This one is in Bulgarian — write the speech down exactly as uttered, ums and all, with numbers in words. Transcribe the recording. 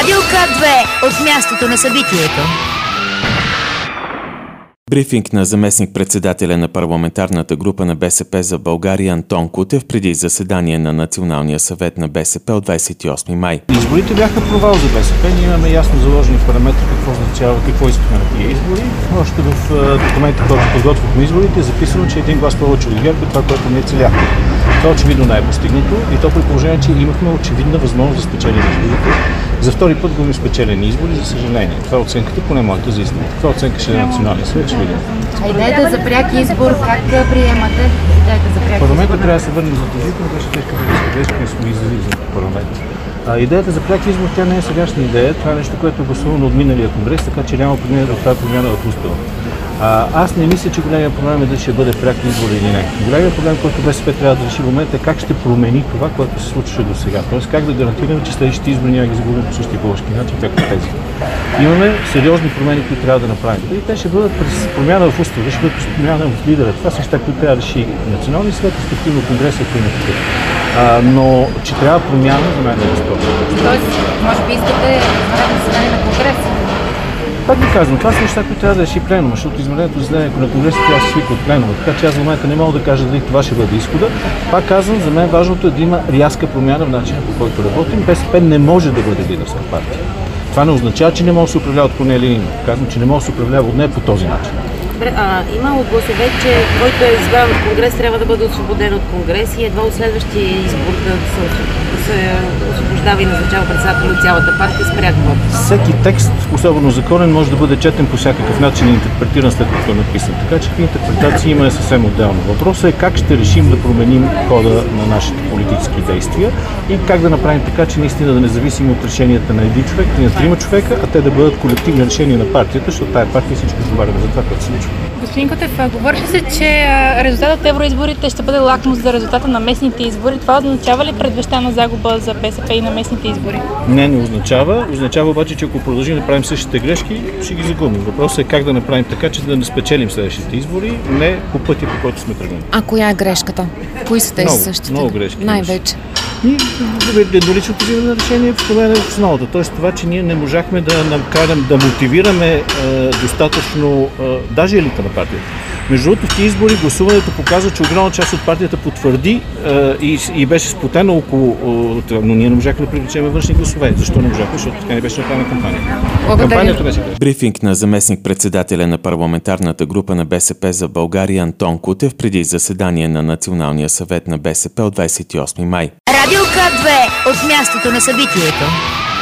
Радио К две от мястото на събитието. Брифинг на заместник-председателя на парламентарната група на БСП за България Антон Кутев преди заседание на Националния съвет на БСП от двадесет и осми май. Изборите бяха провал за БСП. Ние имаме ясно заложени параметри какво означава, какво искаме на тия избори. Още в документа, който подготвихме изборите, е записано, че един глас повече от ГЕРБ е това, което ние целяхме. Това очевидно не е постигнато и то при положение, че имахме очевидна възможност да спечелим изборите. За втори път губим спечелени избори, за съжаление. Това е оценката, поне моята за избор. Това оценка ще е на Националния съвет, ще видим. А идеята за пряк избор, как приемате? Идеята за пряк Парламентът трябва да се върне задължително, беше тежка грешка, не сме излизали за парламента. А, идеята за пряк избор, тя не е сегашна идея, това е нещо, което е гласувано от миналия конгрес, така че няма тази промяна в устава. А, аз не мисля, че големия проблем е да ще бъде пряк избор или не. Големия проблем, който БСП трябва да реши в момента е как ще промени това, което се случваше до сега. Тоест как да гарантираме, че следващите избори няма ги загубим по същия български начин, както тези. Имаме сериозни промени, които трябва да направим. И те ще бъдат през промяна в устава, ще бъдат през промяна в лидера. Това са неща, които трябва да реши Националния съвет, респективно конгреса, ако има такъв. А, но че трябва промяна, за мен е безспорно. Тоест, може би искате извънредно заседание на конгреса? Пак ви казвам, това са неща, които трябва да реши пленума, защото извънредното заседанието на конгреса трябва да се свика от пленума. Така че аз в момента не мога да кажа дали това ще бъде изхода. Пак казвам, за мен важното е да има рязка промяна в начина, по който работим. БСП не може да бъде лидерска партия. Това не означава, че не може да се управлява от Корнелия Нинова. Казвам, че не може да се управлява от нея по този начин. А, имало гласове, че който е избран от конгрес трябва да бъде освободен от конгрес и едва от следващия избор да се, да се освобождава и назначава председател от цялата партия с пряк вот. Всеки текст, особено законен, може да бъде четен по всякакъв начин и интерпретиран след като е написан. Така че интерпретация има е съвсем отделно. Въпросът е как ще решим да променим хода на нашите политически действия и как да направим така, че наистина да не зависим от решенията на един човек и на трима човека, а те да бъдат колективни решения на партията, защото тая партия всички отговаряме за това, което се случва. Господин Кутев, говори се, че резултатът от евроизборите ще бъде лакмус за резултата на местните избори. Това означава ли предвещана загуба за БСП и на местните избори? Не, не означава. Означава обаче, че ако продължим да правим същите грешки, ще ги загубим. Въпросът е как да направим така, че да не спечелим следващите избори, не по пътя, по който сме тръгнали. А коя е грешката? Кои са тези много, същите? Много грешки. Най-вече. И едноличното взимане на решение в проблема в основата. Тоест това, че ние не можахме да накарам, да мотивираме е, достатъчно е, даже елита на партията. Между другото, в тези избори гласуването показва, че огромна част от партията потвърди е, и, и беше сплотена около, е, но ние не можахме да привлечем външни гласове. Защо не можахме? Защото така не беше направена кампания. Кампанията беше. Брифинг на заместник-председателя на парламентарната група на БСП за България Антон Кутев преди заседание на Националния съвет на БСП от двадесет и осми май. Радио К две от мястото на събитието.